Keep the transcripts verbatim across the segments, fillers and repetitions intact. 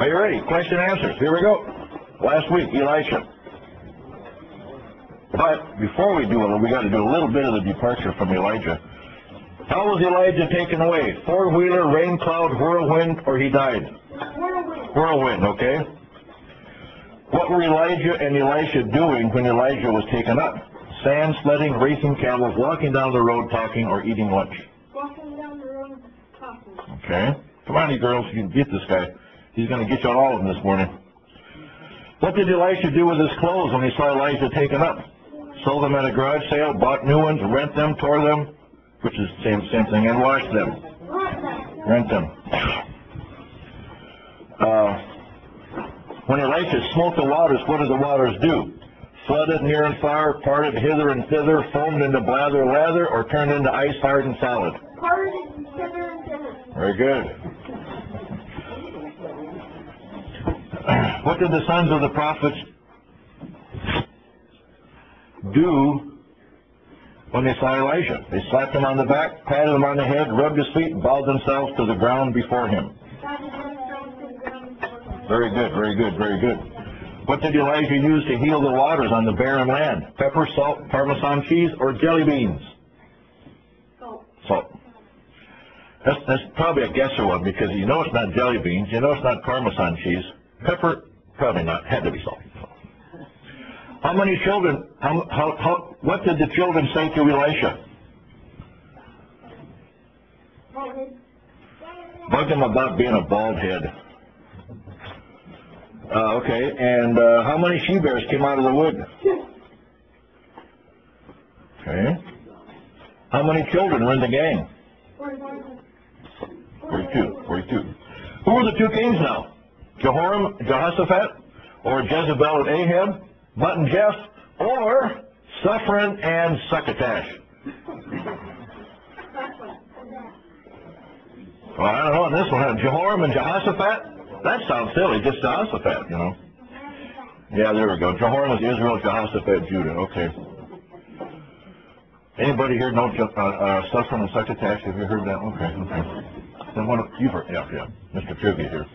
Are you ready? Question and answers. Here we go. Last week, Elisha. But before we do it, we got to do a little bit of the departure from Elijah. How was Elijah taken away? Four-wheeler, rain cloud, whirlwind, or he died? Whirlwind. Whirlwind, okay. What were Elijah and Elisha doing when Elijah was taken up? Sand sledding, racing camels, walking down the road, talking, or eating lunch? Walking down the road, talking. Okay. Come on, you girls, you can get this guy. He's going to get you on all of them this morning. What did Elisha do with his clothes when he saw Elijah taken up? Sold them at a garage sale, bought new ones, rent them, tore them, which is the same, same thing, and wash them. Rent them. Uh, when Elisha smote the waters, what did the waters do? Flooded near and far, parted hither and thither, foamed into blather lather, or turned into ice hardened solid? Parted hither and thither. Very good. What did the sons of the prophets do when they saw Elisha? They slapped him on the back, patted him on the head, rubbed his feet, and bowed themselves to the ground before him. Very good, very good, very good. What did Elijah use to heal the waters on the barren land? Pepper, salt, Parmesan cheese, or jelly beans? Salt. Salt. That's, that's probably a guesser one, because you know it's not jelly beans, you know it's not Parmesan cheese. Pepper, probably not, had to be salt. How many children, how, how, how, what did the children say to Elisha? Bug him about being a bald head. Uh, okay, and uh, how many she-bears came out of the wood? Okay. How many children were in the gang? forty-two. forty-two. Who were the two kings now? Jehoram, Jehoshaphat, or Jezebel and Ahab? Butt and Jeff, or Suffren and Succotash? Well, I don't know on this one. Jehoram and Jehoshaphat? That sounds silly, just Jehoshaphat, you know. Yeah, there we go. Jehoram was Israel, Jehoshaphat, Judah. Okay. Anybody here know uh, uh, Suffren and Succotash? Have you heard that? Okay, okay. Then one of you've heard, yeah, yeah. Mister Trivia here.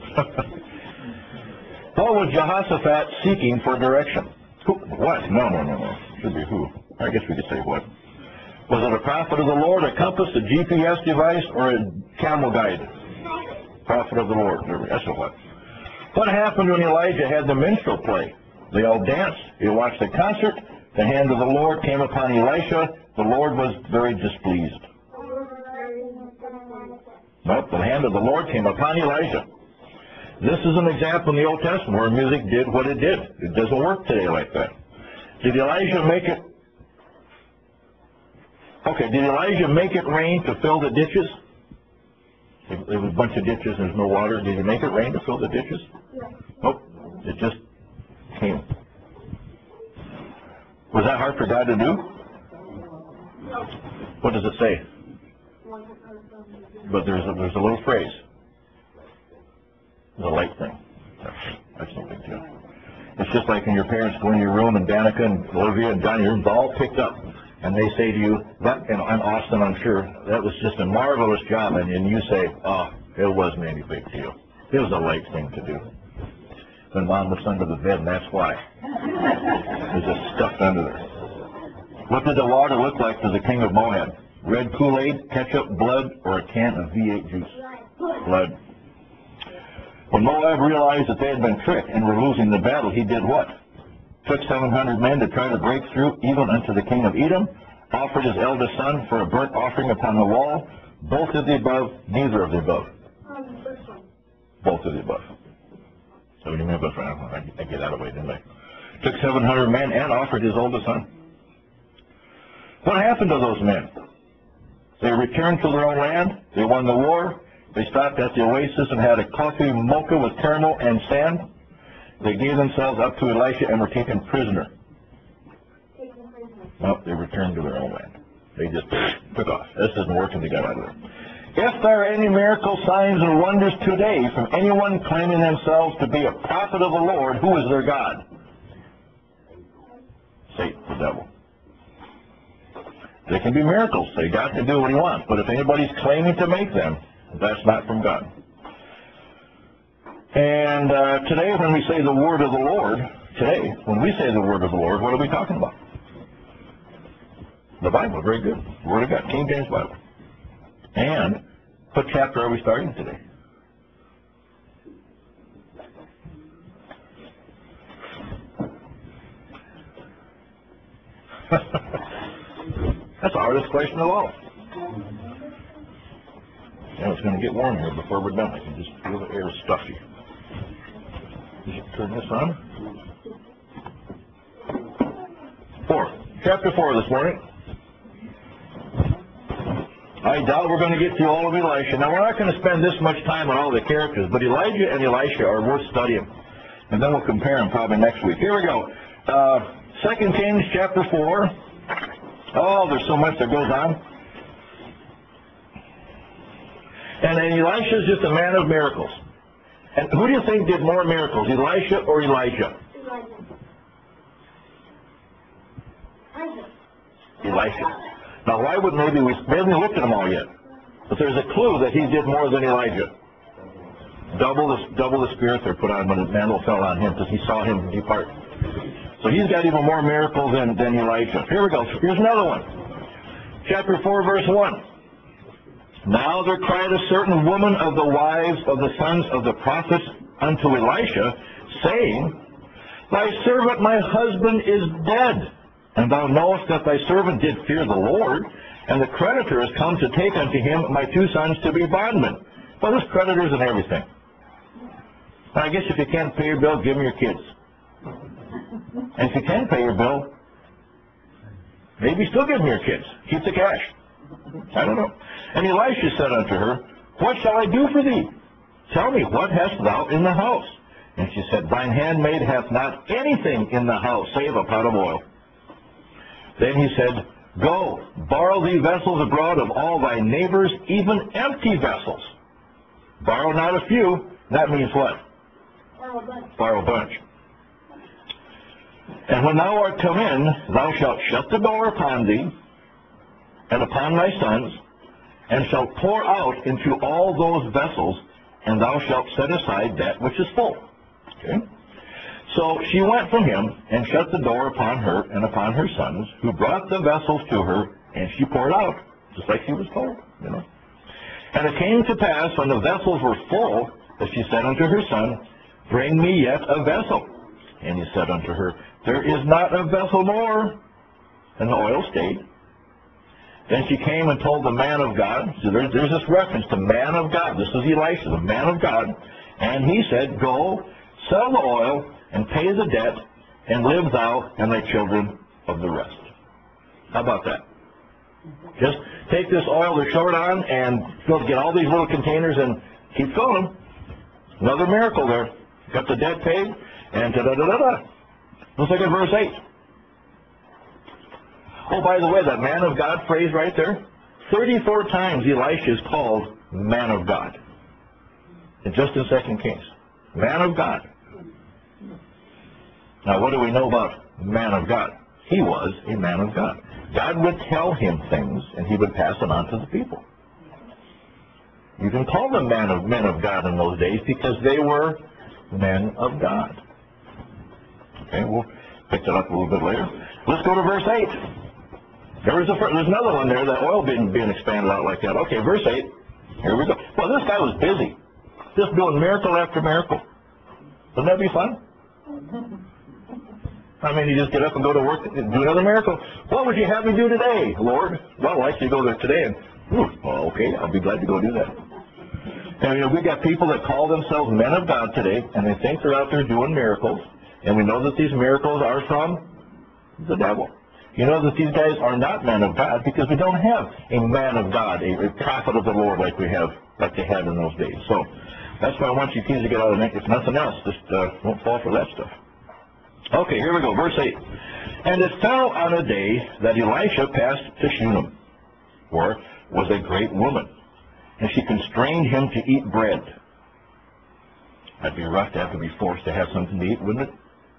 What was Jehoshaphat seeking for direction? Who? What? No, no, no, no. Should be who. I guess we could say what. Was it a prophet of the Lord, a compass, a G P S device, or a camel guide? Prophet of the Lord. That's a what. What happened when Elijah had the minstrel play? They all danced. They watched the concert. The hand of the Lord came upon Elisha. The Lord was very displeased. Nope, the hand of the Lord came upon Elijah. This is an example in the Old Testament where music did what it did. It doesn't work today like that. Did Elijah make it? Okay, did Elijah make it rain to fill the ditches? There was a bunch of ditches and there's no water. Did he make it rain to fill the ditches? Yeah. Nope, it just came. Was that hard for God to do? What does it say? But there's a, there's a little phrase. The light thing. That's, that's no big deal. It's just like when your parents go in your room and Danica and Olivia and Johnny, your room's all picked up. And they say to you, that, and I'm Austin, I'm sure, that was just a marvelous job. And, and you say, oh, it wasn't any big deal. It was a light thing to do. When Mom was under the bed, and that's why. It was just stuffed under there. What did the water look like to the king of Moab? Red Kool-Aid, ketchup, blood, or a can of V eight juice? Blood. When Moab realized that they had been tricked and were losing the battle, he did what? Took seven hundred men to try to break through, even unto the king of Edom, offered his eldest son for a burnt offering upon the wall. Both of the above, neither of the above. Both of the above. So what do you mean about that? I get out of the way, didn't I? Took seven hundred men and offered his oldest son. What happened to those men? They returned to their own land. They won the war. They stopped at the oasis and had a coffee mocha with caramel and sand. They gave themselves up to Elisha and were taken prisoner. No, they returned to their own land. They just took off. This isn't working. They got out of there. If there are any miracle signs and wonders today from anyone claiming themselves to be a prophet of the Lord, who is their God? Satan, the devil. They can be miracles. Say God can do what he wants. But if anybody's claiming to make them, that's not from God. And uh, today when we say the word of the Lord, today, when we say the word of the Lord, what are we talking about? The Bible, very good. Word of God, King James Bible. And what chapter are we starting today? That's the hardest question of all. And it's going to get warm here before we're done. I can just feel the air stuffy. Just turn this on. Four. Chapter four this morning. I doubt we're going to get through all of Elisha. Now, we're not going to spend this much time on all the characters, but Elijah and Elisha are worth studying. And then we'll compare them probably next week. Here we go. Uh, Second Kings chapter four. Oh, there's so much that goes on. And then Elisha is just a man of miracles. And who do you think did more miracles, Elisha or Elijah? Elijah. Elisha. Now, why would maybe we, we haven't looked at them all yet, but there's a clue that he did more than Elijah. Double the, double the spirit there put on when the mantle fell on him because he saw him depart. So he's got even more miracles than, than Elijah. Here we go. Here's another one. Chapter four, verse one. Now there cried a certain woman of the wives of the sons of the prophets unto Elisha, saying, Thy servant my husband is dead, and thou knowest that thy servant did fear the Lord, and the creditor is come to take unto him my two sons to be bondmen. Well, there's creditors and everything. And I guess if you can't pay your bill, give them your kids. And if you can pay your bill, maybe still give them your kids. Keep the cash. I don't know. And Elisha said unto her, What shall I do for thee? Tell me, what hast thou in the house? And she said, Thine handmaid hath not anything in the house, save a pot of oil. Then he said, Go, borrow thee vessels abroad of all thy neighbors, even empty vessels. Borrow not a few. That means what? Borrow a bunch. Borrow a bunch. And when thou art come in, thou shalt shut the door upon thee, and upon thy sons, and shalt pour out into all those vessels, and thou shalt set aside that which is full. Okay? So she went from him, and shut the door upon her and upon her sons, who brought the vessels to her, and she poured out, just like she was told, you know. And it came to pass, when the vessels were full, that she said unto her son, Bring me yet a vessel. And he said unto her, There is not a vessel more. And the oil stayed. Then she came and told the man of God. So there's, there's this reference to man of God. This is Elisha, the man of God. And he said, Go, sell the oil, and pay the debt, and live thou and thy children of the rest. How about that? Just take this oil they're short on, and go get all these little containers and keep filling them. Another miracle there. Got the debt paid, and da-da-da-da-da. Let's look at verse eight. Oh, by the way, that man of God phrase right there, thirty-four times Elisha is called man of God. And just in Second Kings. Man of God. Now, what do we know about man of God? He was a man of God. God would tell him things, and he would pass them on to the people. You can call them man of, men of God in those days because they were men of God. Okay, we'll pick that up a little bit later. Let's go to verse eight. There is a, there's another one there, that oil being, being expanded out like that. Okay, verse eight. Here we go. Well, this guy was busy. Just doing miracle after miracle. Wouldn't that be fun? I mean, you just get up and go to work and do another miracle. What would you have me do today, Lord? Well, I'd like you to go there today. And, hmm, well, okay, I'll be glad to go do that. And, you know, we've got people that call themselves men of God today, and they think they're out there doing miracles. And we know that these miracles are from the devil. You know that these guys are not men of God because we don't have a man of God, a, a prophet of the Lord like we have, like they had in those days. So that's why I want you kids to get out of the neck. If nothing else, just uh, won't fall for that stuff. Okay, here we go, verse eight. And it fell on a day that Elisha passed to Shunem, where was a great woman, and she constrained him to eat bread. That'd be rough to have to be forced to have something to eat, wouldn't it?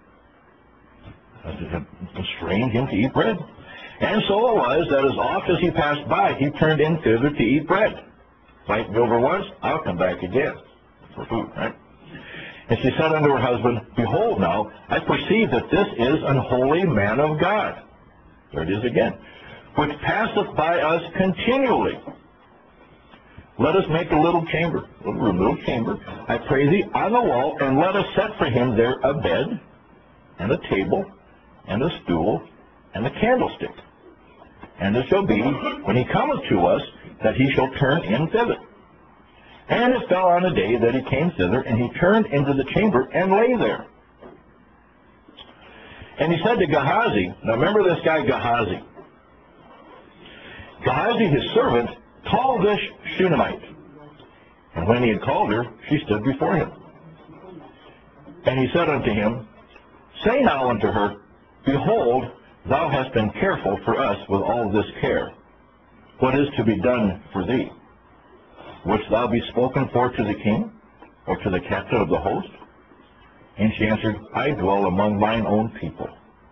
That constrained him to eat bread. And so it was that as oft as he passed by, he turned in thither to eat bread. If I go over once, I'll come back again for food, right? And she said unto her husband, Behold now, I perceive that this is an holy man of God. There it is again. Which passeth by us continually. Let us make a little chamber, a little room, little chamber, I pray thee, on the wall, and let us set for him there a bed, and a table, and a stool, and a candlestick. And it shall be, when he cometh to us, that he shall turn in thither. And it fell on a day that he came thither, and he turned into the chamber, and lay there. And he said to Gehazi, now remember this guy Gehazi. Gehazi, his servant, called this Shunammite. And when he had called her, she stood before him. And he said unto him, Say now unto her, Behold, thou hast been careful for us with all this care. What is to be done for thee? Wouldst thou be spoken for to the king, or to the captain of the host? And she answered, I dwell among mine own people.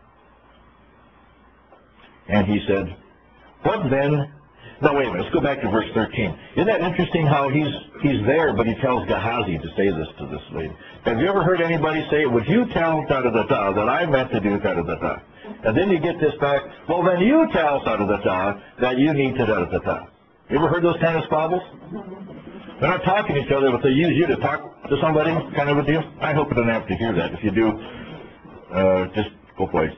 And he said, What then? No, wait a minute. Let's go back to verse thirteen. Isn't that interesting how he's he's there, but he tells Gehazi to say this to this lady? Have you ever heard anybody say, Would you tell da-da-da-da that I meant to do da-da-da-da? And then you get this back, well, then you tell da-da-da-da that you need to da-da-da-da. You ever heard those kind of squabbles? They're not talking to each other, but they use you to talk to somebody, kind of a deal. I hope you don't have to hear that. If you do, uh, just go play.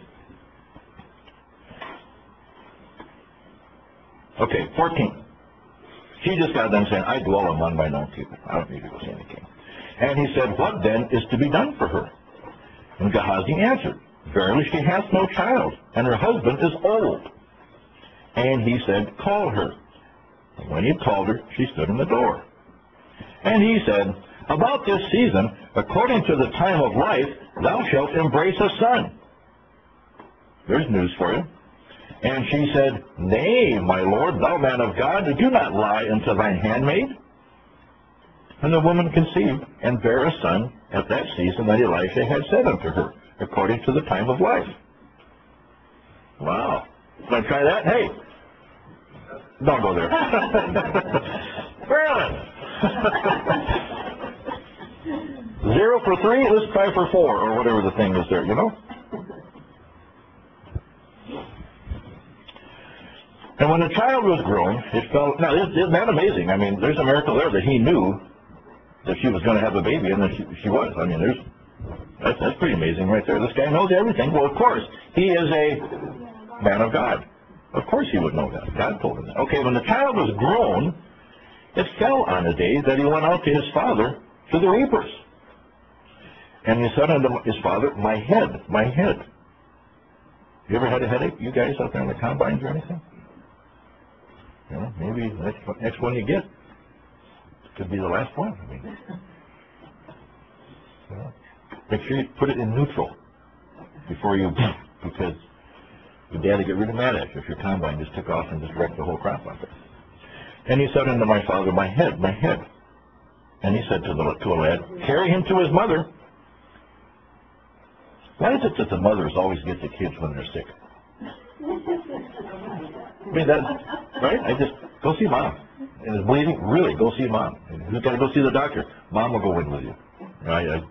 Okay, fourteen. She just got done saying, I dwell among mine own people. I don't need to go see any king. And he said, What then is to be done for her? And Gehazi answered, Verily she hath no child, and her husband is old. And he said, Call her. And when he called her, she stood in the door. And he said, About this season, according to the time of life, thou shalt embrace a son. There's news for you. And she said, Nay, my lord, thou man of God, do not lie unto thine handmaid. And the woman conceived, and bare a son at that season that Elisha had said unto her, according to the time of life. Wow. Want to try that? Hey, don't go there. Really? Zero for three, let's try for four, or whatever the thing is there, you know? And when the child was grown, it fell. Now, isn't that amazing? I mean, there's a miracle there that he knew that she was going to have a baby, and that she, she was. I mean, there's that's, that's pretty amazing right there. This guy knows everything. Well, of course, he is a man of God. Of course he would know that. God told him that. Okay, when the child was grown, it fell on a day that he went out to his father to the reapers. And he said unto his father, My head, my head. You ever had a headache, you guys out there in the combines or anything? You know, maybe the next, next one you get could be the last one. I mean, you know, make sure you put it in neutral before you, because your dad will get really mad at you if your combine just took off and just wrecked the whole crop out there. And he said unto my father, My head, my head. And he said to the to a lad, Carry him to his mother. Why is it that the mothers always get the kids when they're sick? I mean, that, right? I just, go see mom. And it's bleeding, really, go see mom. And who's got to go see the doctor? Mom will go in with you. Right? I,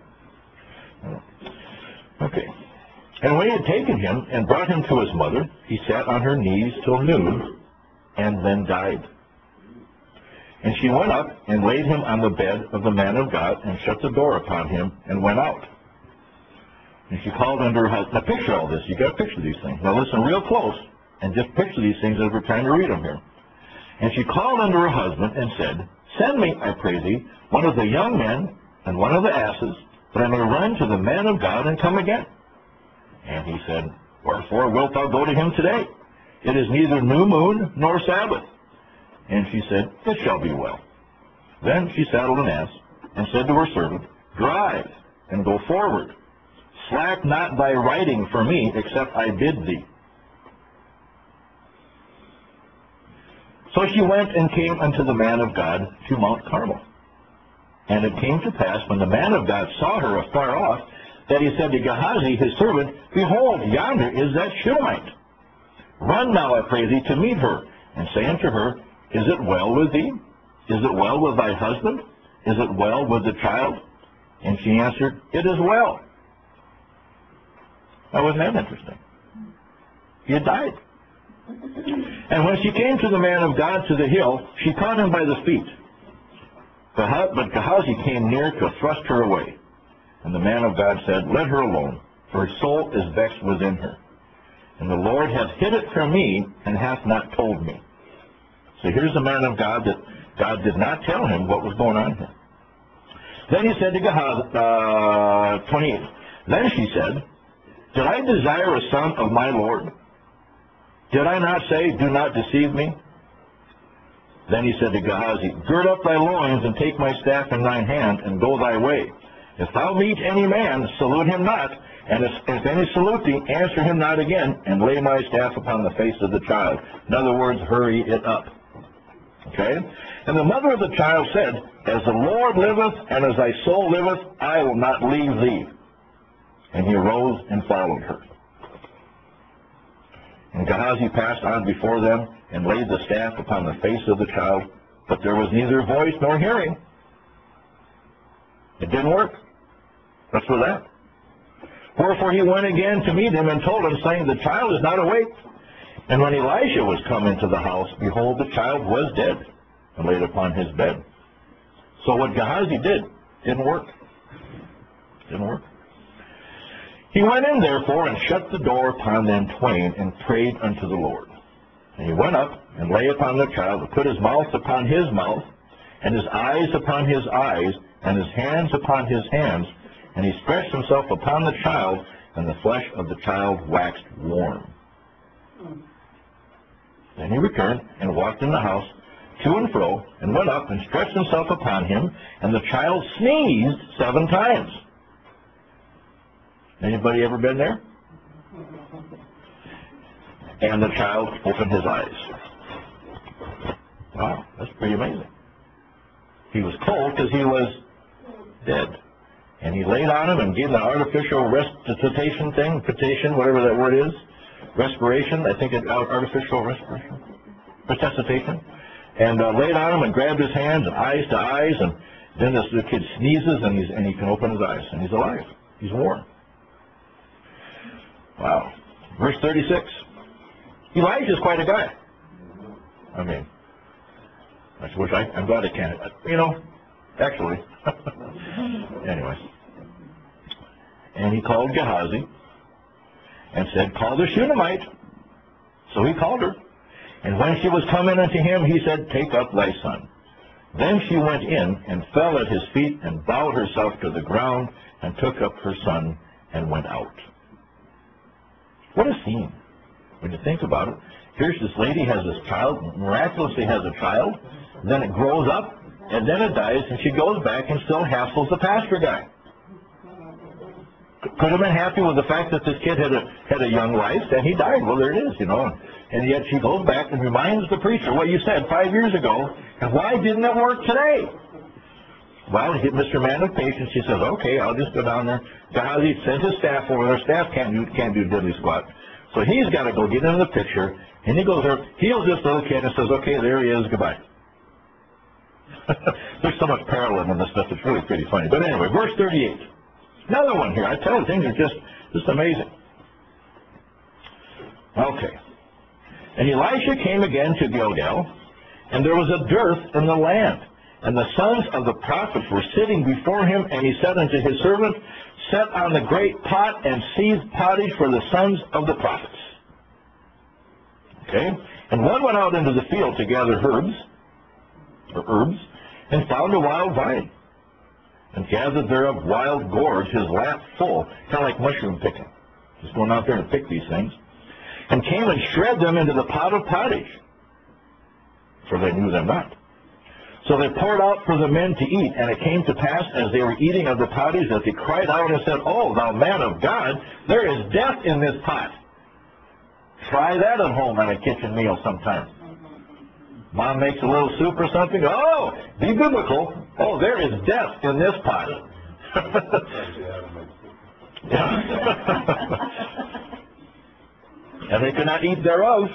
okay. And when he had taken him and brought him to his mother, he sat on her knees till noon, and then died. And she went up and laid him on the bed of the man of God, and shut the door upon him, and went out. And she called unto her husband. Now picture all this. You got to picture these things. Now listen real close, and just picture these things as we're trying to read them here. And she called unto her husband and said, Send me, I pray thee, one of the young men and one of the asses, that I may run to the man of God and come again. And he said, Wherefore wilt thou go to him today? It is neither new moon nor Sabbath. And she said, It shall be well. Then she saddled an ass, and said to her servant, Drive, and go forward. Slack not thy riding for me, except I bid thee. So she went and came unto the man of God to Mount Carmel. And it came to pass, when the man of God saw her afar off, that he said to Gehazi his servant, Behold, yonder is that Shunammite. Run now, I pray thee, to meet her, and say unto her, Is it well with thee? Is it well with thy husband? Is it well with the child? And she answered, It is well. Now, wasn't that interesting? He had died. And when she came to the man of God to the hill, she caught him by the feet. But Gehazi came near to thrust her away. And the man of God said, Let her alone, for her soul is vexed within her. And the Lord hath hid it from me, and hath not told me. So here's the man of God that God did not tell him what was going on here. Then he said to Gehazi, uh, twenty-eight, Then she said, Did I desire a son of my Lord? Did I not say, Do not deceive me? Then he said to Gehazi, Gird up thy loins, and take my staff in thine hand, and go thy way. If thou meet any man, salute him not, and if, if any salute thee, answer him not again, and lay my staff upon the face of the child. In other words, hurry it up. Okay? And the mother of the child said, As the Lord liveth, and as thy soul liveth, I will not leave thee. And he arose and followed her. And Gehazi passed on before them, and laid the staff upon the face of the child, but there was neither voice nor hearing. It didn't work. What's with that? Wherefore he went again to meet him, and told him, saying, The child is not awake. And when Elisha was come into the house, behold, the child was dead, and laid upon his bed. So what Gehazi did didn't work. Didn't work. He went in, therefore, and shut the door upon them twain, and prayed unto the Lord. And he went up, and lay upon the child, and put his mouth upon his mouth, and his eyes upon his eyes, and his hands upon his hands. And he stretched himself upon the child, and the flesh of the child waxed warm. Then he returned, and walked in the house, to and fro, and went up, and stretched himself upon him, and the child sneezed seven times. Anybody ever been there? And the child opened his eyes. Wow, that's pretty amazing. He was cold because he was dead. And he laid on him and gave an artificial resuscitation thing, petition, whatever that word is, respiration, I think it's artificial respiration, resuscitation, and uh, laid on him and grabbed his hands and eyes to eyes, and then this, the kid sneezes and, he's, and he can open his eyes, and he's alive. He's warm. Wow. Verse thirty-six. Elijah's quite a guy. I mean, I wish I, I'm glad I can't. You know, actually. Anyway. And he called Gehazi and said, Call the Shunammite. So he called her. And when she was coming unto him, he said, Take up thy son. Then she went in and fell at his feet and bowed herself to the ground and took up her son and went out. What a scene. When you think about it, here's this lady has this child, miraculously has a child, then it grows up, and then it dies, and she goes back and still hassles the pastor guy. Could have been happy with the fact that this kid had a had a young life, and he died. Well, there it is, you know. And yet she goes back and reminds the preacher what you said five years ago, and why didn't it work today? Well, Mister Man of Patience, he says, okay, I'll just go down there. Gehazi sends his staff over there. Staff can't do, can't do diddly squat. So he's got to go get into the picture, and he goes there, heals this little kid, and says, okay, there he is, goodbye. There's so much parallel in this stuff, it's really pretty funny. But anyway, verse thirty-eight. Another one here. I tell you, things are just, just amazing. Okay. And Elisha came again to Gilgal, and there was a dearth in the land. And the sons of the prophets were sitting before him, and he said unto his servant, Set on the great pot and seethe pottage for the sons of the prophets. Okay? And one went out into the field to gather herbs, or herbs, and found a wild vine, and gathered thereof wild gourds, his lap full, kind of like mushroom picking. Just going out there to pick these things. And came and shred them into the pot of pottage, for they knew them not. So they poured out for the men to eat, and it came to pass, as they were eating of the pottage, that they cried out and said, Oh, thou man of God, there is death in this pot. Try that at home at a kitchen meal sometime. Mom makes a little soup or something. Oh, be biblical. Oh, there is death in this pot. And they could not eat thereof.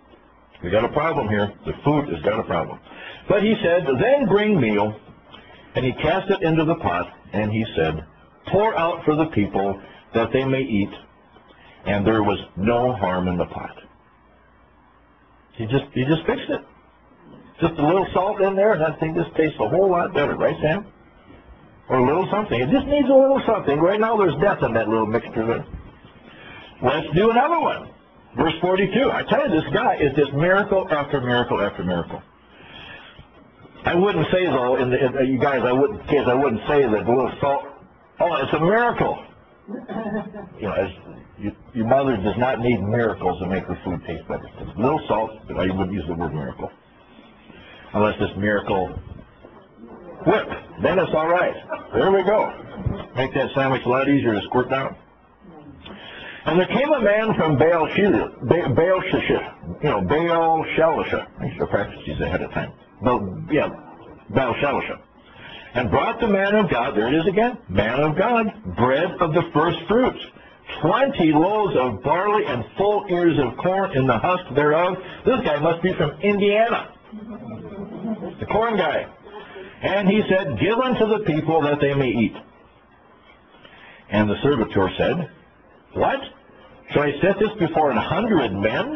We got a problem here. The food has got a problem. But he said, Then bring meal, And he cast it into the pot, and he said, pour out for the people that they may eat. And there was no harm in the pot. He just, he just fixed it. Just a little salt in there, and that thing just tastes a whole lot better, right, Sam? Or a little something. It just needs a little something. Right now there's death in that little mixture there. Let's do another one. Verse forty-two. I tell you, this guy is just miracle after miracle after miracle. I wouldn't say, though, in the, in, you guys, I wouldn't, kids, I wouldn't say that the little salt, oh, it's a miracle. You know, as, you, your mother does not need miracles to make her food taste better. It's a little salt, but I wouldn't use the word miracle. Unless this miracle whip, then it's all right. There we go. Make that sandwich a lot easier to squirt down. And there came a man from Baal Shalisha, Baal Shalisha, you know, Baal Shalisha. I used to practice these ahead of time. No, yeah, Baal Shalisha. And brought the man of God, there it is again, man of God, bread of the first fruits, twenty loaves of barley and full ears of corn in the husk thereof. This guy must be from Indiana, the corn guy. And he said, give unto the people that they may eat. And the servitor said, what? Shall I set this before an hundred men?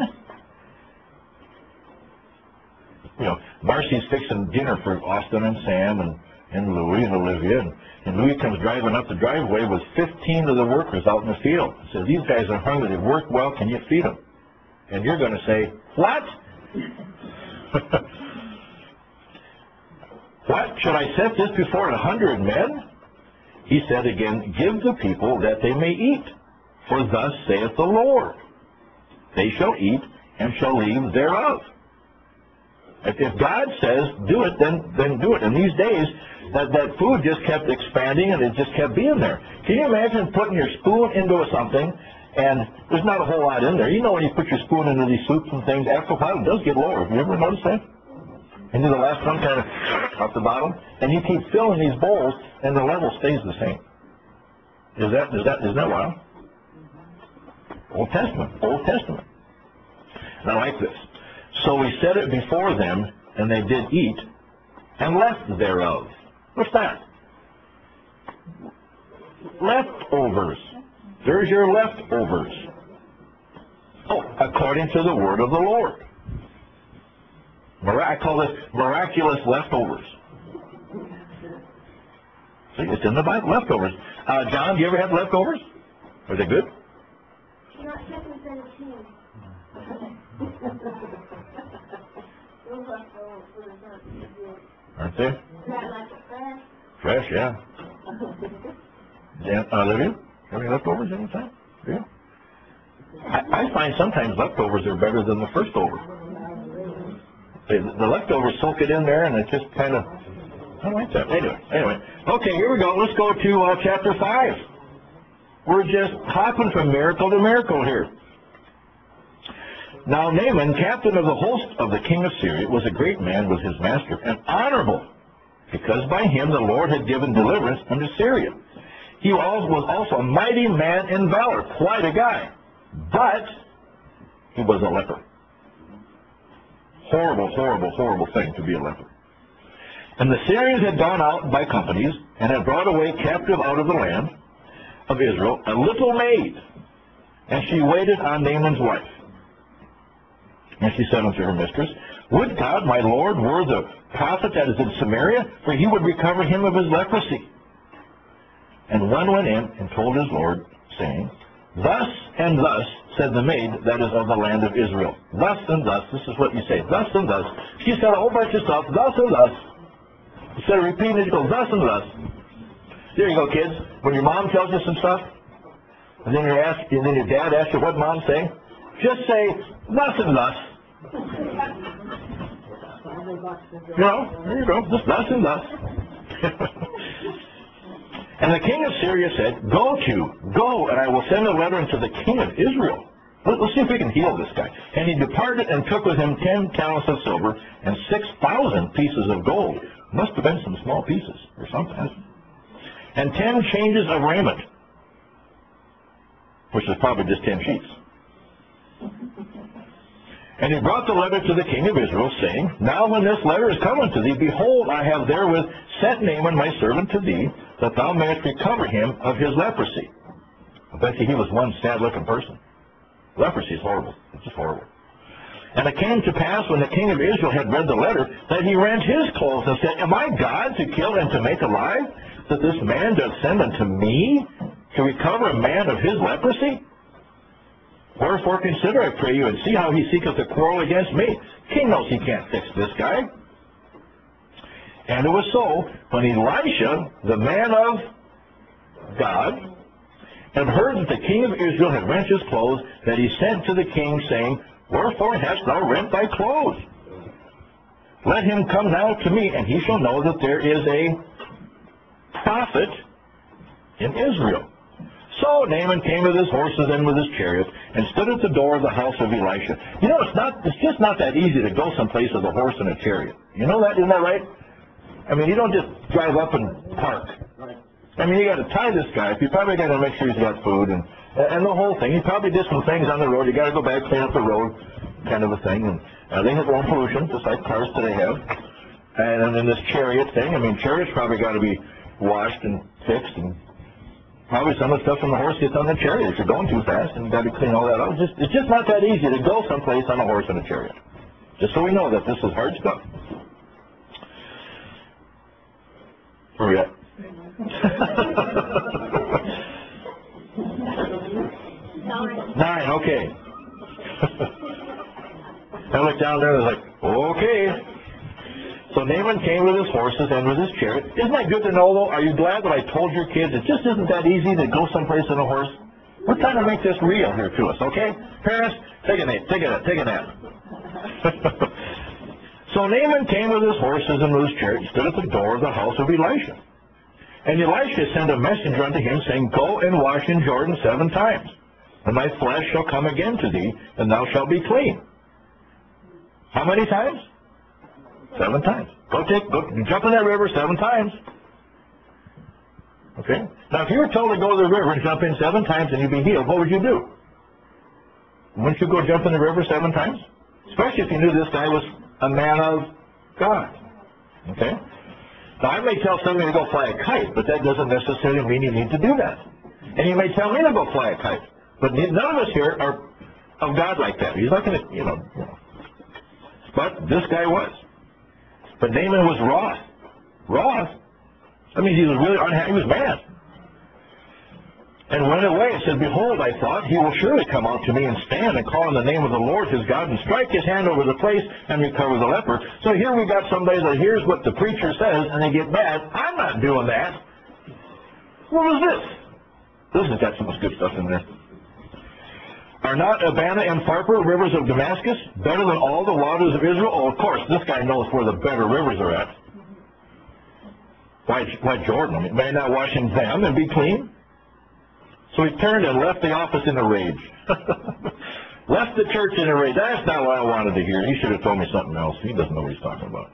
You know, Marcy's fixing dinner for Austin and Sam and, and Louie and Olivia. And, and Louie comes driving up the driveway with fifteen of the workers out in the field. He says, these guys are hungry. They've worked well. Can you feed them? And you're going to say, what? What? Should I set this before a hundred men? He said again, give the people that they may eat. For thus saith the Lord, they shall eat and shall leave thereof. If, if God says do it, then then do it. And these days, that, that food just kept expanding and it just kept being there. Can you imagine putting your spoon into something and there's not a whole lot in there? You know when you put your spoon into these soups and things, after a while it does get lower. Have you ever noticed that? And then the last one kind of off the bottom, and you keep filling these bowls and the level stays the same. Is that is that is that wild? Old Testament, Old Testament. And I like this. So we set it before them, and they did eat, and left thereof. What's that? Leftovers. There's your leftovers. Oh, according to the word of the Lord. I call this miraculous leftovers. See, it's in the Bible, leftovers. Uh, John, do you ever have leftovers? Are they good? Not second seventeen. Those leftovers for the not good. Aren't they? Not like a fresh. Fresh, yeah. Dan, uh, Olivia, have any leftovers anytime? Yeah. I, I find sometimes leftovers are better than the first over. The, the leftovers soak it in there, and it just kind of, I like that. Anyway, anyway. Okay, here we go. Let's go to uh, chapter five. We're just hopping from miracle to miracle here. Now Naaman, captain of the host of the king of Syria, was a great man with his master, and honorable, because by him the Lord had given deliverance unto Syria. He was also a mighty man in valor, quite a guy, but he was a leper. Horrible, horrible, horrible thing to be a leper. And the Syrians had gone out by companies, and had brought away captive out of the land of Israel a little maid, and she waited on Naaman's wife. And she said unto her mistress, would God my Lord were the prophet that is in Samaria, for he would recover him of his leprosy. And one went in and told his Lord, saying, thus and thus said the maid that is of the land of Israel. Thus and thus, this is what you say, thus and thus. She said a whole bunch of stuff, thus and thus. Instead of repeating it, you go, thus and thus. There you go, kids. When your mom tells you some stuff, and then, you're asked, and then your dad asks you what mom's saying, just say, thus and thus. You know, there you go, just thus and thus. And the king of Syria said, go to, go, and I will send a letter unto the king of Israel. Let, let's see if we can heal this guy. And he departed and took with him ten talents of silver and six thousand pieces of gold. Must have been some small pieces, or something. And ten changes of raiment, which is probably just ten sheets. And he brought the letter to the king of Israel, saying, Now when this letter is come unto thee, behold, I have therewith sent Naaman my servant to thee, that thou mayest recover him of his leprosy. I bet you he was one sad-looking person. Leprosy is horrible. It's just horrible. And it came to pass, when the king of Israel had read the letter, that he rent his clothes and said, Am I God to kill and to make alive, that this man doth send unto me to recover a man of his leprosy? Wherefore consider, I pray you, and see how he seeketh to quarrel against me. King knows he can't fix this guy. And it was so, when Elisha, the man of God, had heard that the king of Israel had rent his clothes, that he sent to the king, saying, Wherefore hast thou rent thy clothes? Let him come now to me, and he shall know that there is a prophet in Israel. So Naaman came with his horses and with his chariot, and stood at the door of the house of Elisha. You know, it's not, it's just not that easy to go someplace with a horse and a chariot. You know that, isn't that right? I mean, you don't just drive up and park. I mean, you got to tie this guy. You probably got to make sure he's got food and and the whole thing. He probably did some things on the road. You got to go back, clean up the road, kind of a thing. And uh, they have their own pollution, just like cars today have. And, and then this chariot thing. I mean, chariots probably got to be washed and fixed, and probably some of the stuff from the horse gets on the chariot if you're going too fast, and you got to clean all that out. It's just, it's just not that easy to go someplace on a horse and a chariot. Just so we know that this is hard stuff. Where are we at? Nine, okay. I looked down there and I was like, okay. So Naaman came with his horses and with his chariot. Isn't that good to know, though? Are you glad that I told your kids it just isn't that easy to go someplace on a horse? We're trying to make this real here to us, okay? Parents, take a nap, take a, take a nap. So Naaman came with his horses and with his chariot, stood at the door of the house of Elisha. And Elisha sent a messenger unto him, saying, Go and wash in Jordan seven times, and thy flesh shall come again to thee, and thou shalt be clean. How many times? Seven times. Go take, go jump in that river seven times. Okay? Now, if you were told to go to the river and jump in seven times and you'd be healed, what would you do? Wouldn't you go jump in the river seven times? Especially if you knew this guy was a man of God. Okay? Now, I may tell somebody to go fly a kite, but that doesn't necessarily mean you need to do that. And you may tell me to go fly a kite, but none of us here are of God like that. He's not going to, you know, you know. But this guy was. But Naaman was wroth. Wroth? I mean, he was really unhappy. He was mad. And went away and said, Behold, I thought, he will surely come out to me and stand and call on the name of the Lord his God and strike his hand over the place and recover the leper. So here we got somebody that hears what the preacher says and they get mad. I'm not doing that. What was this? This has got so much good stuff in there. Are not Abana and Pharpar, rivers of Damascus, better than all the waters of Israel? Oh, of course, this guy knows where the better rivers are at. Why, why Jordan? I mean, may I not wash in them and be clean? So he turned and left the office in a rage. Left the church in a rage. That's not what I wanted to hear. He should have told me something else. He doesn't know what he's talking about.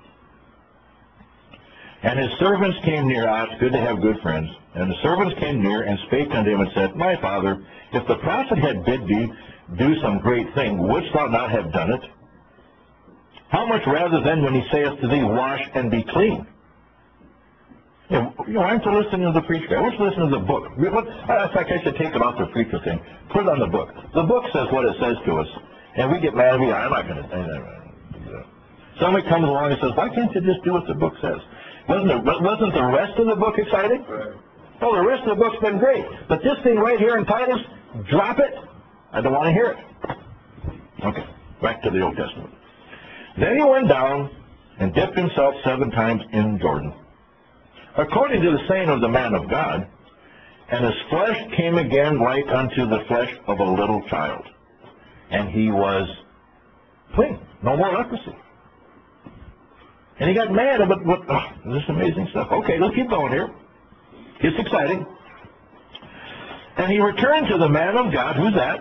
And his servants came near. Ah, it's good to have good friends. And the servants came near and spake unto him and said, My father, if the prophet had bid thee do some great thing, wouldst thou not have done it? How much rather then when he saith to thee, Wash and be clean? You know, you know, I'm to listen to the preacher. I want to listen to the book. What, in fact, I should take it off the preacher thing. Put it on the book. The book says what it says to us. And we get mad at me. I'm not going to say that. Somebody comes along and says, why can't you just do what the book says? Wasn't, it, wasn't the rest of the book exciting? Right. Oh, the rest of the book's been great. But this thing right here in Titus, drop it. I don't want to hear it. Okay, back to the Old Testament. Then he went down and dipped himself seven times in Jordan, according to the saying of the man of God, and his flesh came again like unto the flesh of a little child, and he was clean, no more leprosy. And he got mad about what, oh, this is amazing stuff. Okay, let's keep going here. It's exciting. And he returned to the man of God. Who's that?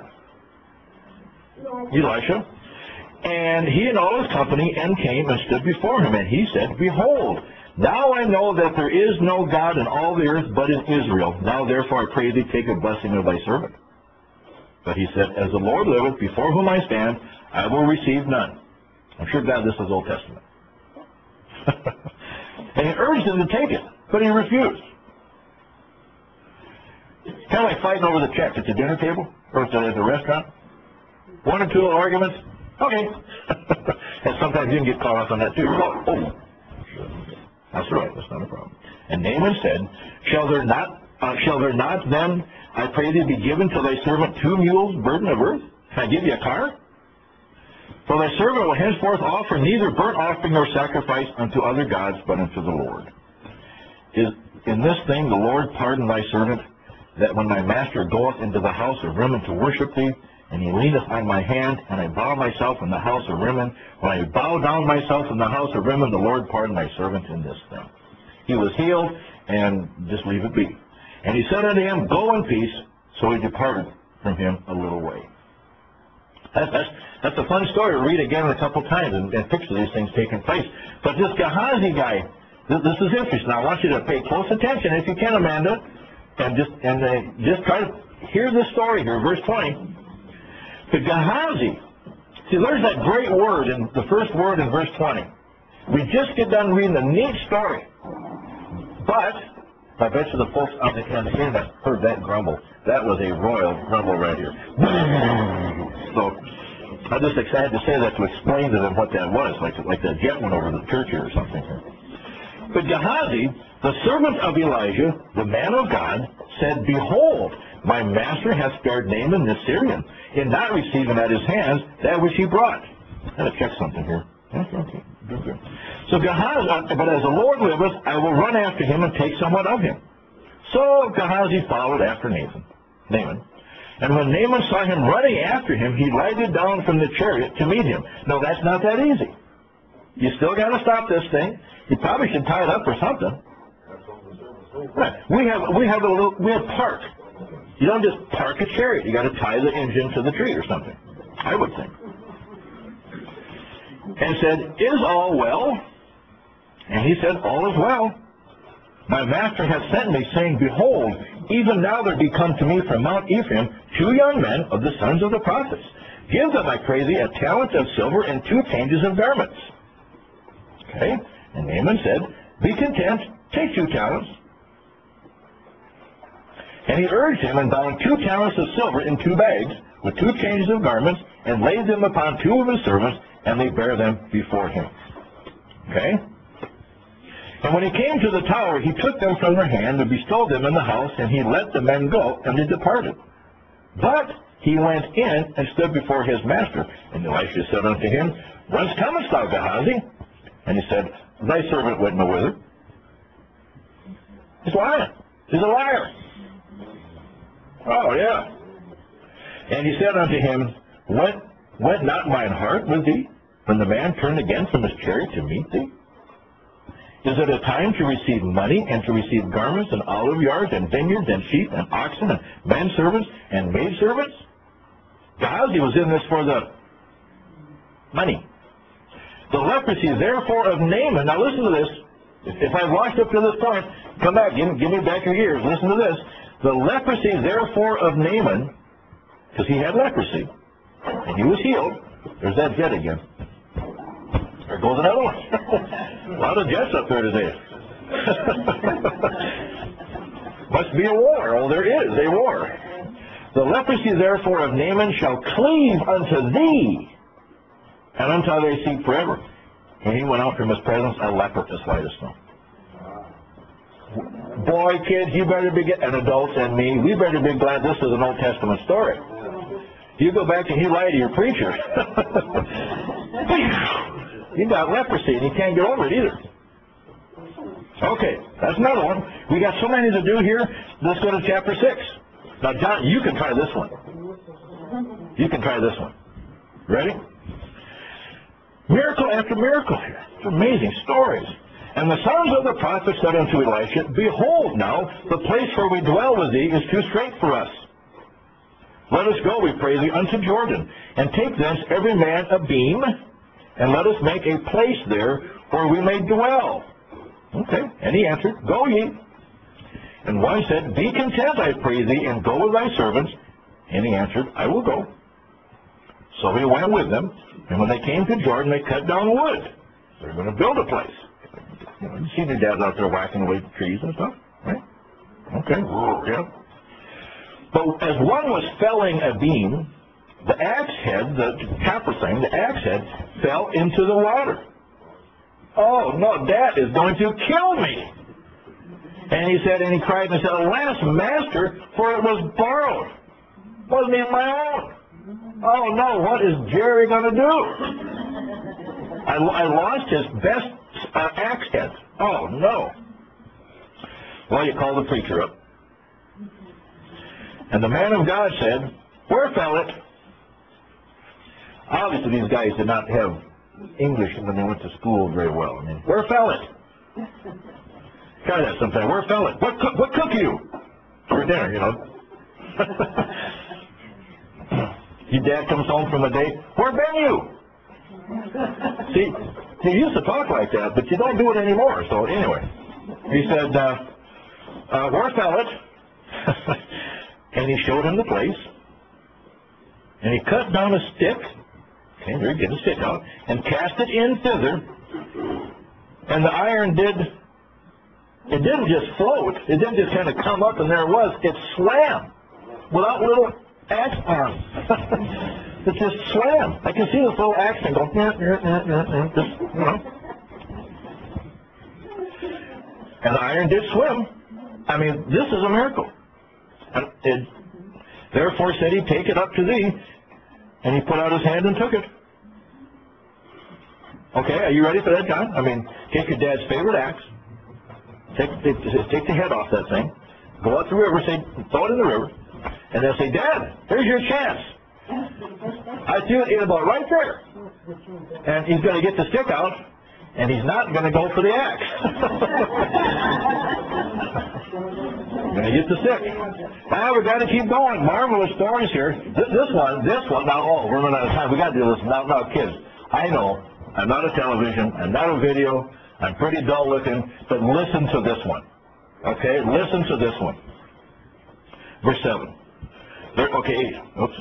Elisha. And he and all his company and came and stood before him. And he said, Behold, now I know that there is no God in all the earth but in Israel. Now therefore I pray thee, take a blessing of thy servant. But he said, As the Lord liveth, before whom I stand, I will receive none. I'm sure God, this is Old Testament. And he urged him to take it, but he refused. Kind of like fighting over the check at the dinner table or at the, at the restaurant. One or two little arguments. Okay. And sometimes you can get caught up on that too. Oh, oh. That's right. That's not a problem. And Naaman said, Shall there not, uh, shall there not then, I pray thee, be given to thy servant two mules burden of earth? Can I give you a car? For thy servant will henceforth offer neither burnt offering nor sacrifice unto other gods, but unto the Lord. Is in this thing the Lord pardon thy servant, that when my master goeth into the house of Rimmon to worship thee, and he leaneth on my hand, and I bow myself in the house of Rimmon, when I bow down myself in the house of Rimmon, the Lord pardon thy servant in this thing. He was healed, and just leave it be. And he said unto him, Go in peace. So he departed from him a little way. That's, that's, that's a fun story to read again a couple times and, and picture these things taking place. But this Gehazi guy, this, this is interesting. I want you to pay close attention if you can, Amanda, and just and uh, just try to hear the story here, verse twenty. The Gehazi, see, there's that great word in the first word in verse twenty. We just get done reading a neat story, but I bet you the folks on the, on the internet heard that grumble. That was a royal grumble right here. So I just excited to say that to explain to them what that was, like like the jet went over the church here or something. But Gehazi, the servant of Elijah, the man of God, said, Behold, my master hath spared Naaman the Syrian, in not receiving at his hands that which he brought. I gotta check something here. Okay, good, good. So Gehazi, but as the Lord liveth, I will run after him and take somewhat of him. So Gehazi followed after Naaman. Naaman. And when Naaman saw him running after him, he lighted down from the chariot to meet him. No, that's not that easy. You still got to stop this thing. You probably should tie it up or something. Right. We have we have a little we have park. You don't just park a chariot. You got to tie the engine to the tree or something, I would think. And said, Is all well? And he said, All is well. My master hath sent me, saying, Behold, even now there be come to me from Mount Ephraim two young men of the sons of the prophets. Give them, I pray thee, a talent of silver and two changes of garments. Okay? And Naaman said, Be content, take two talents. And he urged him, and bound two talents of silver in two bags, with two changes of garments, and laid them upon two of his servants, and they bare them before him. Okay? And when he came to the tower, he took them from their hand, and bestowed them in the house, and he let the men go, and they departed. But he went in, and stood before his master. And Elisha said unto him, Whence comest thou, Gehazi? And he said, Thy servant went no whither. He's lying. He's a liar. Oh, yeah. And he said unto him, Went, went not mine heart with thee, when the man turned again from his chariot to meet thee? Is it a time to receive money, and to receive garments, and olive yards, and vineyards, and sheep, and oxen, and menservants, and maidservants? Gehazi was in this for the money. The leprosy, therefore, of Naaman, now listen to this. If, if I've lost up to this point, come back, give, give me back your ears. Listen to this. The leprosy, therefore, of Naaman, because he had leprosy, and he was healed. There's that jet again. There goes another one. A lot of jets up there today. Must be a war. Oh, there is a war. The leprosy, therefore, of Naaman shall cleave unto thee, and unto thy seed forever. And he went out from his presence a leper as white as snow. Boy, kids, you better be getting, and adults and me, we better be glad this is an Old Testament story. You go back and you lie to your preacher. You got leprosy and you can't get over it either. Okay, that's another one. We got so many to do here. Let's go to chapter six. Now, John, you can try this one. You can try this one. Ready? Miracle after miracle here. It's amazing stories. And the sons of the prophets said unto Elisha, Behold now, the place where we dwell with thee is too strait for us. Let us go, we pray thee, unto Jordan, and take thence every man a beam, and let us make a place there where we may dwell. Okay. And he answered, Go ye. And one said, Be content, I pray thee, and go with thy servants. And he answered, I will go. So he went with them, and when they came to Jordan, they cut down wood. They're going to build a place. You know, you see the dads out there whacking away the trees and stuff, right? Okay, yeah. But as one was felling a beam, the axe head, the copper thing, the axe head, fell into the water. Oh, no, that is going to kill me. And he said, and he cried and said, alas, master, for it was borrowed. It wasn't even my own. Oh, no, what is Jerry going to do? I, I lost his best uh, axe head. Oh, no. Well, you call the preacher up. And the man of God said, where fell it? Obviously, these guys did not have English when they went to school very well. I mean, where fell it? Try that sometime. Where fell it? What cook, what cook you? For dinner, you know. Your dad comes home from a day, where been you? See, you used to talk like that, but you don't do it anymore. So anyway, he said, uh, uh, where fell it? And he showed him the place. And he cut down a stick. Okay, there, get a stick out. And cast it in thither. And the iron did, it didn't just float. It didn't just kind of come up and there it was. It swam without little axe arms. It just swam. I can see this little axe thing go, nah, nah, nah, nah, nah, just, you know. And the iron did swim. I mean, this is a miracle. And it, therefore said he, take it up to thee. And he put out his hand and took it. Okay, are you ready for that, John? I mean, take your dad's favorite axe. Take, take, take the head off that thing. Go out the river, say, throw it in the river. And then say, Dad, here's your chance. I threw it in about right there. And he's going to get the stick out, and he's not going to go for the axe. Going to get the stick. Now we've got to keep going. Marvelous stories here. This, this one, this one, now, oh, we're running out of time. we got to do this. Now, now, kids, I know I'm not a television. I'm not a video. I'm pretty dull looking, but listen to this one. Okay? Listen to this one. Verse seven. There, okay, oops.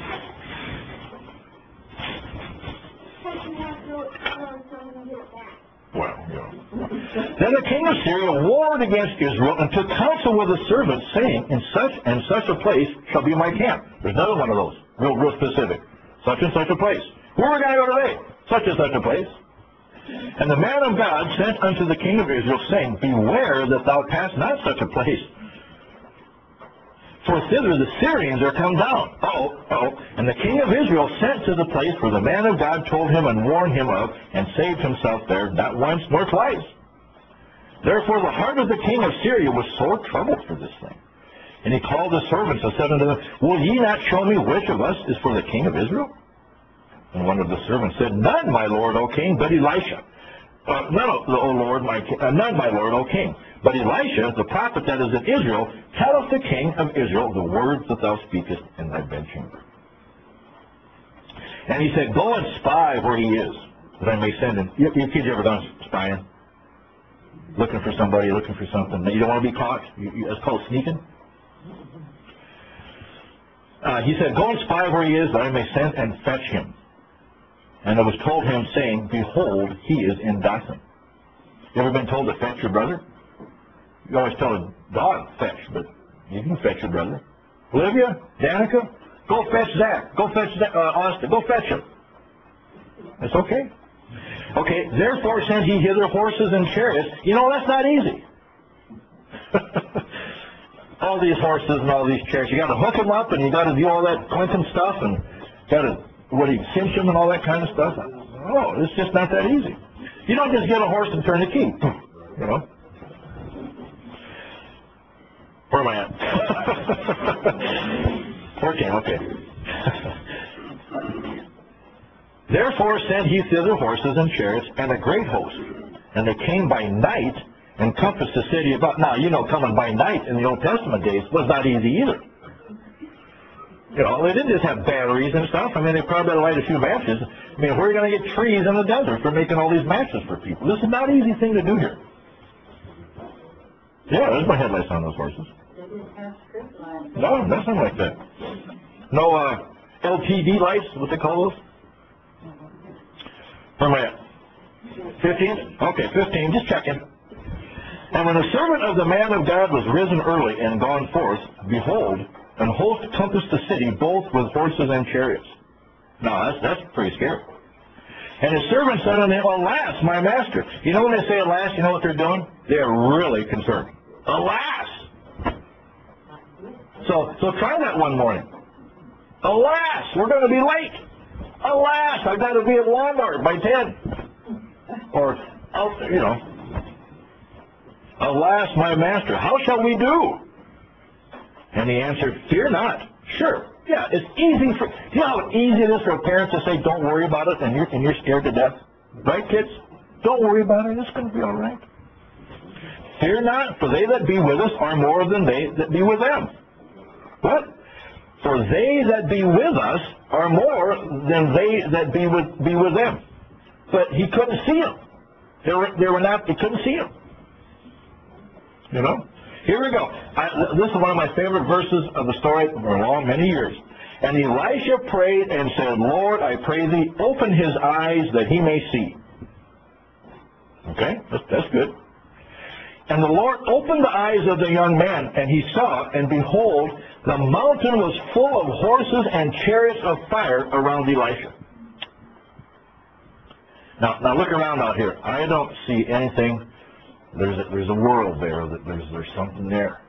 Well, yeah. Then the king of Syria warred against Israel and took counsel with his servants, saying, in such and such a place shall be my camp. There's another one of those, real, real specific. Such and such a place. Where are we going to go today? Such and such a place. And the man of God sent unto the king of Israel, saying, beware that thou pass not such a place. For thither the Syrians are come down. Oh, oh. And the king of Israel sent to the place where the man of God told him and warned him of, and saved himself there, not once nor twice. Therefore the heart of the king of Syria was sore troubled for this thing. And he called the servants and said unto them, will ye not show me which of us is for the king of Israel? And one of the servants said, none, my lord, O king, but Elisha. Uh, none, O Lord, my uh, none, my lord, O king. But Elisha, the prophet that is in Israel, telleth the king of Israel the words that thou speakest in thy bedchamber. And he said, go and spy where he is, that I may send him. You, you kids ever done spying? Looking for somebody, looking for something. You don't want to be caught? You, you, it's called sneaking. Uh, he said, go and spy where he is, that I may send and fetch him. And it was told him, saying, behold, he is in Dothan. You ever been told to fetch your brother? You always tell a dog, fetch, but you can fetch your brother. Olivia, Danica, go fetch Zach. Go fetch uh, Austin. Go fetch him. That's okay. Okay, therefore sent he hither horses and chariots. You know, that's not easy. All these horses and all these chariots. You got to hook them up, and you got to do all that clinking stuff, and got to, what do you, cinch them and all that kind of stuff. Oh, it's just not that easy. You don't just get a horse and turn the key. You know. Where am I at? fourteen, okay. Therefore sent he thither horses and chariots and a great host. And they came by night and compassed the city about. Now, you know, coming by night in the Old Testament days was not easy either. You know, they didn't just have batteries and stuff. I mean, they probably had to light a few matches. I mean, where are you going to get trees in the desert for making all these matches for people? This is not an easy thing to do here. Yeah, there's my headlights on those horses. No, nothing like that. No, uh, L T D lights, what they call those? Where am I at? Fifteen? Okay, fifteen, just checking. And when the servant of the man of God was risen early and gone forth, behold, an host compassed the city, both with horses and chariots. Now, that's, that's pretty scary. And his servant said unto him, Alas, my master. You know when they say alas, you know what they're doing? They're really concerned. Alas! So, so try that one morning. Alas, we're going to be late. Alas, I've got to be at Walmart by ten. Or, oh, you know, alas, my master, how shall we do? And he answered, Fear not. Sure. Yeah, it's easy for, you know how easy it is for a parent to say, don't worry about it, and you're, and you're scared to death? Right, kids? Don't worry about it, it's going to be all right. Fear not, for they that be with us are more than they that be with them. What? For they that be with us are more than they that be with, be with them. But he couldn't see them. They were, they were not, he couldn't see them. You know? Here we go. I, this is one of my favorite verses of the story for a long, many years. And Elisha prayed and said, Lord, I pray thee, open his eyes that he may see. Okay? That's, that's good. And the Lord opened the eyes of the young man, and he saw, and behold, the mountain was full of horses and chariots of fire around Elisha. Now, now look around out here. I don't see anything. There's a, there's a world there. That there's there's something there.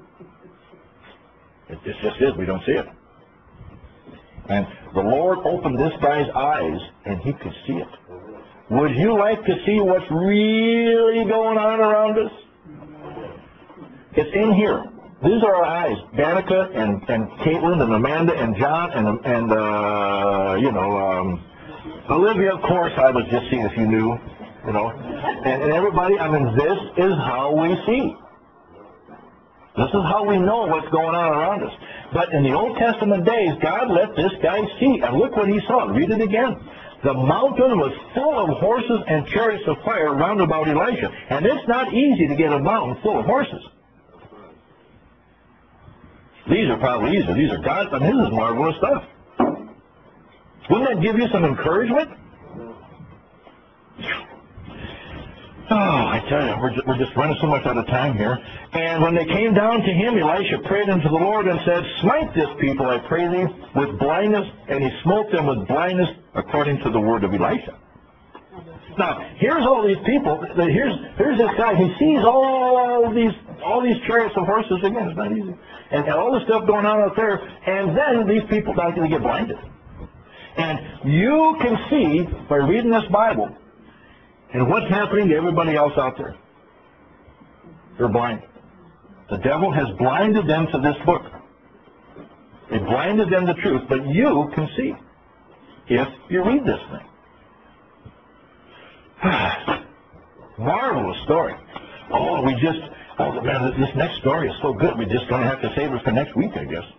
It, it just is. We don't see it. And the Lord opened this guy's eyes, and he could see it. Would you like to see what's really going on around us? It's in here. These are our eyes. Danica and and Caitlin and Amanda and John and and uh, you know um, Olivia. Of course, I was just seeing if you knew. You know, and, and everybody, I mean, this is how we see. This is how we know what's going on around us. But in the Old Testament days, God let this guy see, and look what he saw. Read it again. The mountain was full of horses and chariots of fire round about Elisha. And it's not easy to get a mountain full of horses. These are probably easy. These are God's, I mean, this is marvelous stuff. Wouldn't that give you some encouragement? Oh, I tell you, we're just, we're just running so much out of time here. And when they came down to him, Elisha prayed unto the Lord and said, Smite this people, I pray thee, with blindness. And he smote them with blindness according to the word of Elisha. Now, here's all these people. Here's here's this guy. He sees all these all these chariots of horses. Again, it's not easy. And, and all this stuff going on out there. And then these people are going to get blinded. And you can see, by reading this Bible, and what's happening to everybody else out there? They're blind. The devil has blinded them to this book. It blinded them to truth, but you can see if you read this thing. Marvelous story. Oh, we just, oh man, this next story is so good, we're just going to have to save it for next week, I guess.